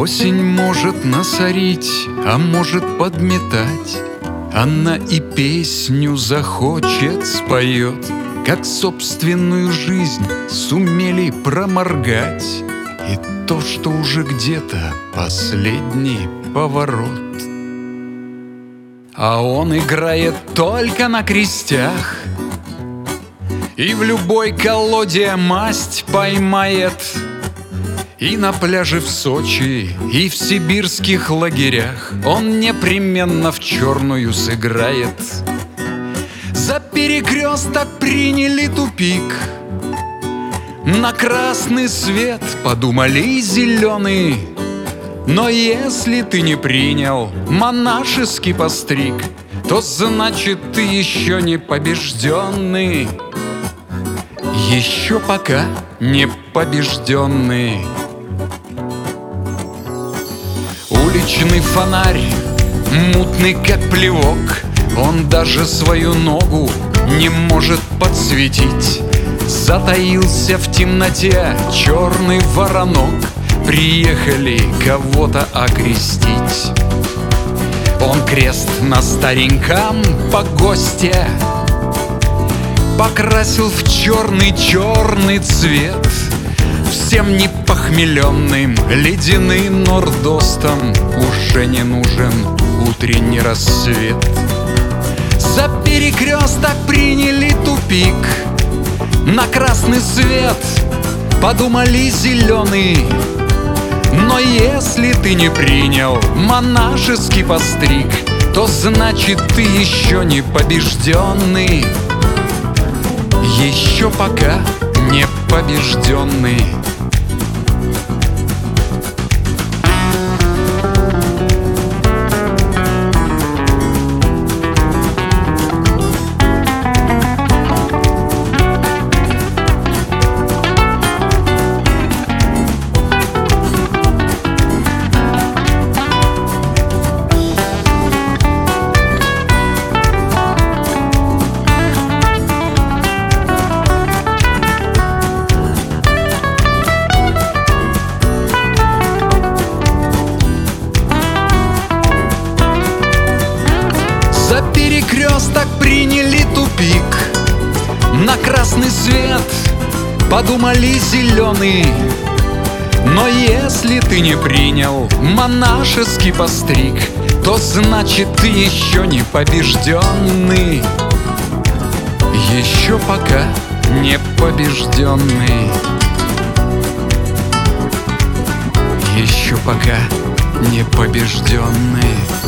Осень может насорить, а может подметать. Она и песню захочет, споет, как собственную жизнь сумели проморгать. И то, что уже где-то последний поворот. А он играет только на крестях и в любой колоде масть поймает. И на пляже в Сочи, и в сибирских лагерях он непременно в черную сыграет. За перекресток приняли тупик, на красный свет подумали зеленый. Но если ты не принял монашеский постриг, то значит ты еще не побежденный. Еще пока не побежденный. Уличный фонарь, мутный как плевок, он даже свою ногу не может подсветить. Затаился в темноте черный воронок, приехали кого-то окрестить. Он крест на стареньком погосте покрасил в черный цвет. Всем непохмеленным ледяным нордостом уже не нужен утренний рассвет. За перекресток приняли тупик, на красный свет подумали зеленый. Но если ты не принял монашеский постриг, то значит ты еще не побежденный. Еще пока не побежденный. За перекресток приняли тупик, на красный свет подумали зеленый. Но если ты не принял монашеский постриг, то значит ты еще не побежденный. Еще пока не побежденный. Еще пока не побежденный.